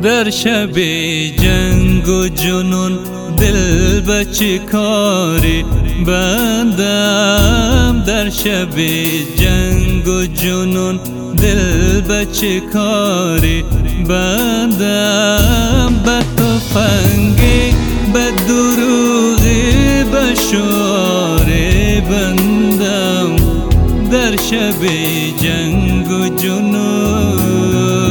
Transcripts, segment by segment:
در شب جنگ و جنون دل به چه کاری بندم. در شب جنگ و جنون دل به چه کاری بندم. به تفنگی به دروغی به شعاری بندم. در شب جنگ و جنون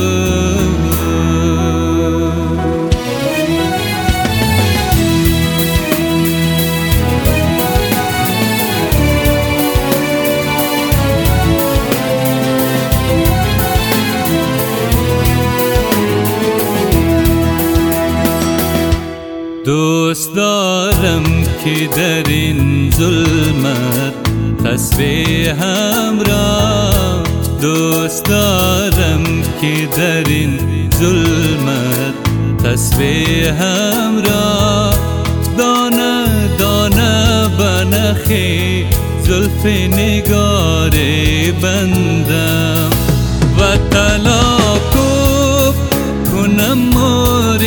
دوست دارم که در این ظلمت تسبیح همراه. دوست دارم که در این ظلمت تسبیح همراه. دانه دانه به نخی زلف نگار بندم. و تلاکوب کنم مور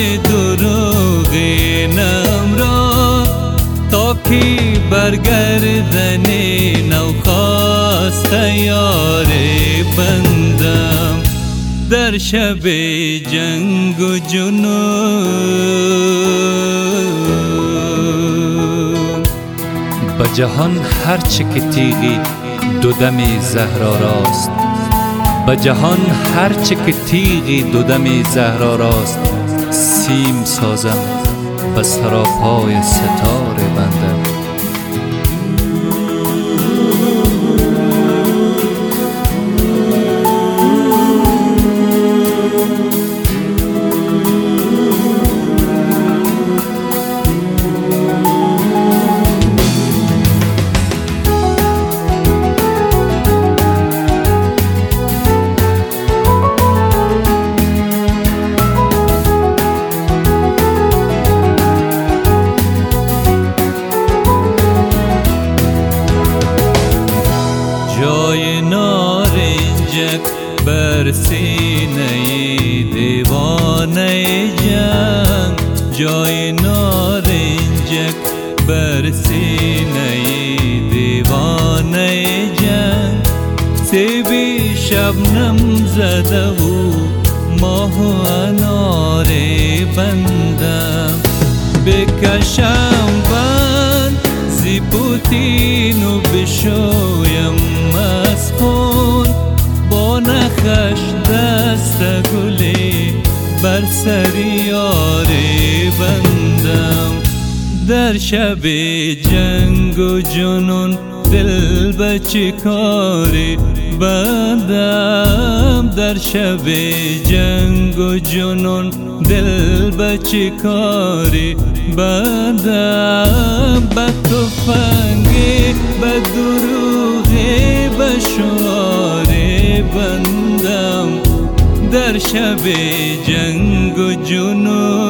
دروغینم را تا که برگردن نوخواست یار بندم. در شب جنگ و جنون به جهان هرچه که تیغی دو دم زهراراست. به جهان هرچه که تیغی دو دم زهراراست. سیم سازم به سراپای ستاره بندم. جای نارنجک بر سینه دیوانه جنگ. جای نارنجک بر سینه دیوانه جنگ. سیبی شبنم زده و ماه و انار بندم. بکشم بند زی پوتین و بشویم از خون. با نخش دست گلی بر سر یار بندم. در شب جنگ و جنون دل به چه کاری بندم. در شب جنگ و جنون دل به چه کاری بندم. به تفنگی به دروغی به شعاری بندم. در شب جنگ و جنون